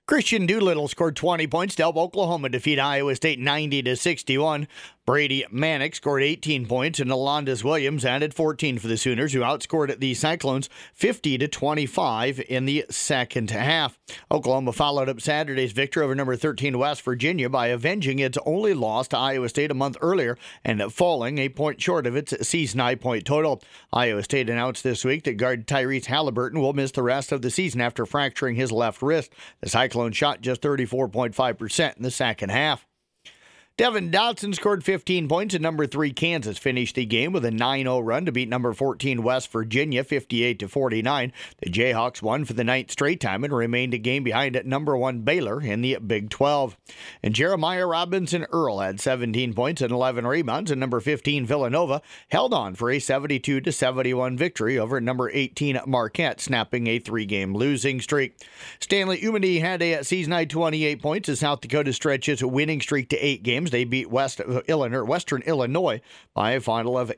Christian Doolittle scored 20 points to help Oklahoma defeat Iowa State 90-61. Brady Manick scored 18 points, and Alondas Williams added 14 for the Sooners, who outscored the Cyclones 50-25 in the second half. Oklahoma followed up Saturday's victory over number 13 West Virginia by avenging its only loss to Iowa State a month earlier and falling a point short of its season high point total. Iowa State announced this week that guard Tyrese Halliburton will miss the rest of the season after fracturing his left wrist. The Cyclones shot just 34.5% in the second half. Devin Dotson scored 15 points, and number 3 Kansas finished the game with a 9-0 run to beat number 14 West Virginia 58-49. The Jayhawks won for the ninth straight time and remained a game behind at number 1 Baylor in the Big 12. And Jeremiah Robinson Earl had 17 points and 11 rebounds, and number 15 Villanova held on for a 72-71 victory over number 18 Marquette, snapping a 3-game losing streak. Stanley Umedy had a season-high 28 points as South Dakota stretches a winning streak to 8 games. They beat Western Illinois by a final of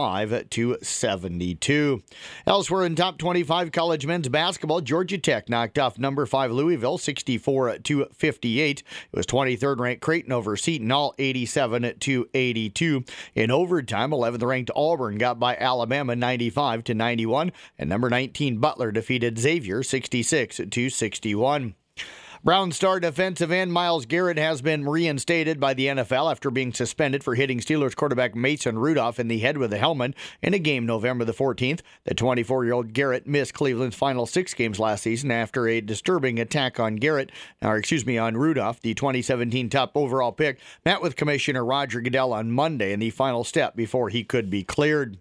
85-72. Elsewhere in top 25 college men's basketball, Georgia Tech knocked off number 5 Louisville 64-58. It was 23rd ranked Creighton over Seton Hall 87-82. In overtime, 11th ranked Auburn got by Alabama 95-91, and number 19 Butler defeated Xavier 66-61. Brown star defensive end Myles Garrett has been reinstated by the NFL after being suspended for hitting Steelers quarterback Mason Rudolph in the head with a helmet in a game November the 14th. The 24-year-old Garrett missed Cleveland's final 6 games last season after a disturbing attack on Rudolph. The 2017 top overall pick met with Commissioner Roger Goodell on Monday in the final step before he could be cleared.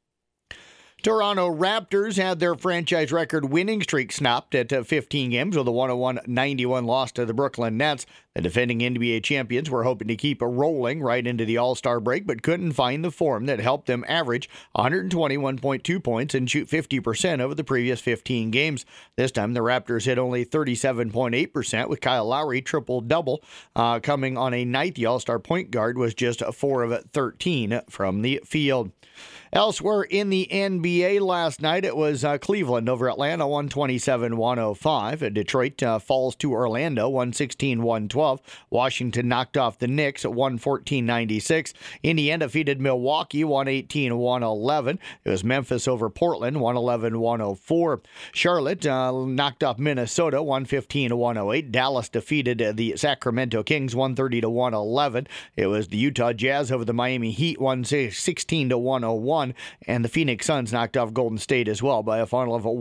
Toronto Raptors had their franchise record winning streak snapped at 15 games with a 101-91 loss to the Brooklyn Nets. The defending NBA champions were hoping to keep it rolling right into the All-Star break, but couldn't find the form that helped them average 121.2 points and shoot 50% over the previous 15 games. This time, the Raptors hit only 37.8%, with Kyle Lowry triple-double coming on a night the All-Star point guard was just 4 of 13 from the field. Elsewhere in the NBA last night, it was Cleveland over Atlanta, 127-105. Detroit falls to Orlando, 116-112. Washington knocked off the Knicks at 114-96. Indiana defeated Milwaukee, 118-111. It was Memphis over Portland, 111-104. Charlotte knocked off Minnesota, 115-108. Dallas defeated the Sacramento Kings, 130-111. It was the Utah Jazz over the Miami Heat, 116-101. And the Phoenix Suns knocked off Golden State as well by a final of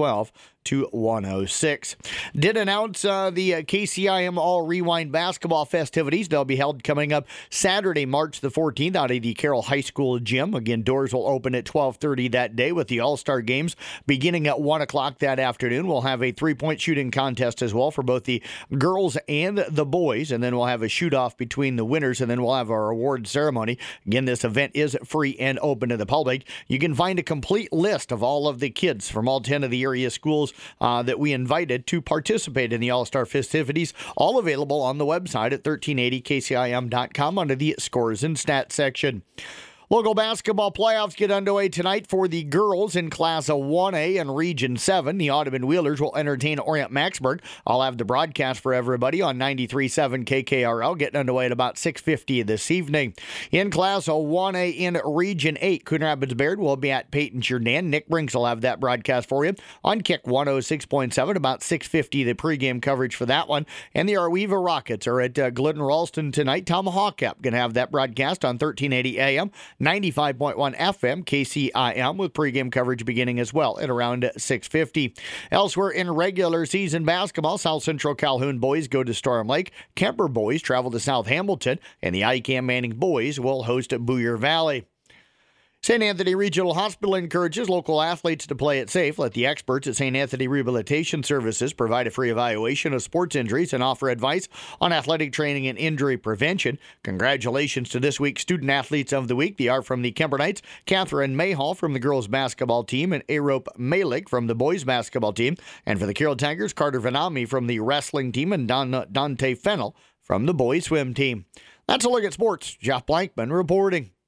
112-106. Did announce the KCIM All Rewind basketball festivities. They'll be held coming up Saturday, March the 14th out of the Carroll High School gym. Again, doors will open at 12:30 that day with the All-Star games beginning at 1 o'clock that afternoon. We'll have a 3-point shooting contest as well for both the girls and the boys, and then we'll have a shoot-off between the winners, and then we'll have our award ceremony. Again, this event is free and open to the public. You can find a complete list of all of the kids from all 10 of the area schools that we invited to participate in the All-Star festivities, all available on the website at 1380kcim.com under the Scores and Stats section. Local basketball playoffs get underway tonight for the girls in Class of 1A and Region 7. The Audubon Wheelers will entertain Orient Maxburg. I'll have the broadcast for everybody on 93.7 KKRL getting underway at about 6:50 this evening. In Class of 1A in Region 8, Coon Rapids Bayard will be at Peyton Jordan. Nick Brinks will have that broadcast for you on Kick 106.7, about 6:50 the pregame coverage for that one. And the Arweva Rockets are at Glidden Ralston tonight. Tomahawk Up going to have that broadcast on 1380 AM. 95.1 FM, KCIM, with pregame coverage beginning as well at around 6:50. Elsewhere in regular season basketball, South Central Calhoun boys go to Storm Lake. Kemper boys travel to South Hamilton, and the ICAM Manning boys will host Boyer Valley. St. Anthony Regional Hospital encourages local athletes to play it safe. Let the experts at St. Anthony Rehabilitation Services provide a free evaluation of sports injuries and offer advice on athletic training and injury prevention. Congratulations to this week's Student Athletes of the Week. They are from the Kemper Knights, Catherine Mayhall from the girls basketball team, and Arope Malik from the boys basketball team. And for the Carroll Tigers, Carter Vanami from the wrestling team, and Dante Fennell from the boys swim team. That's a look at sports. Jeff Blankman reporting.